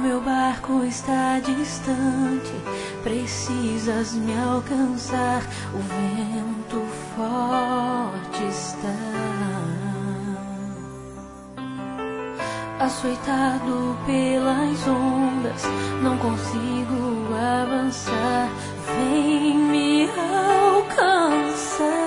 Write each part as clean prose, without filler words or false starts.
meu barco está distante, precisas me alcançar. O vento forte está, açoitado pelas ondas, não consigo avançar. Vem me alcançar.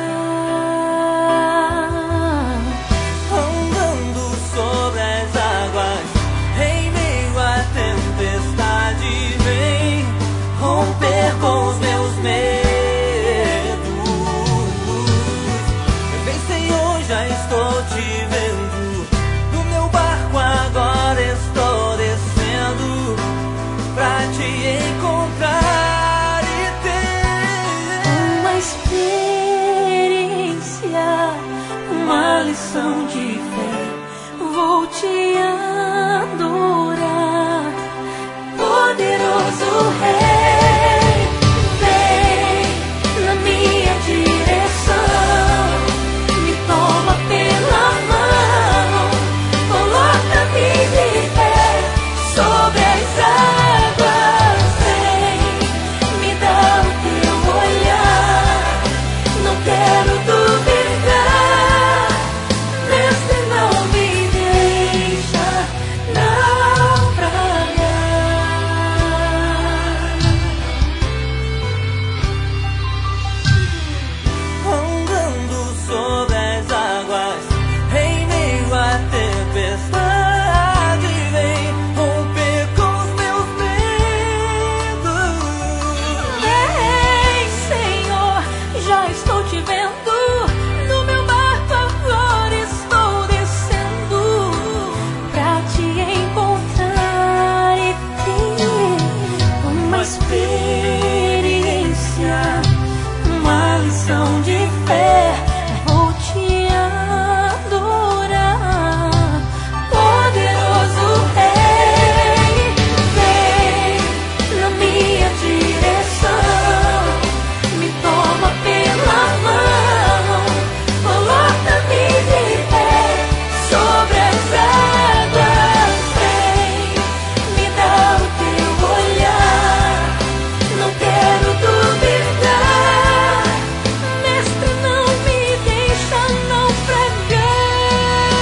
Andando sobre as águas, em meio à tempestade, vem romper com os meus medos. Vem, Senhor, já estou te vendo. Do meu barco agora estou descendo pra te encontrar e ter Uma experiência, uma lição de fé. Vou te adorar, poderoso Rei. Vem na minha direção, me toma pela mão, coloca-me de pé sobre as águas. Vem, me dá o teu olhar, não quero duvidar. Mestre, não me deixa naufragar. andando sobre as águas, em meio à tempestade, vem romper com os meus medos. Vem, Senhor, já estou te vendo. No meu barco agora estou descendo pra te encontrar e ter uma experiência, uma lição de fé. Vou te adorar, poderoso Rei. Vem na minha direção, me toma pela mão, coloca-me de pé sobre as águas. Vem, me dá o teu olhar, não quero duvidar. Mestre, não me deixa naufragar.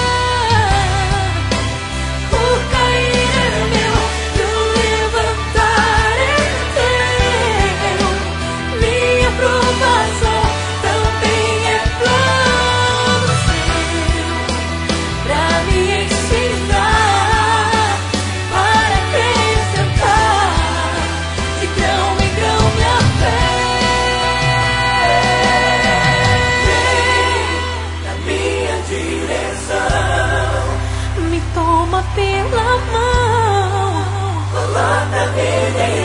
O cair é meu, e o levantar é teu. Minha provação também é plano seu, pra me ensinar, para acrescentar de grão em grão minha fé. Vem na minha direção, me toma pela mão, coloca-me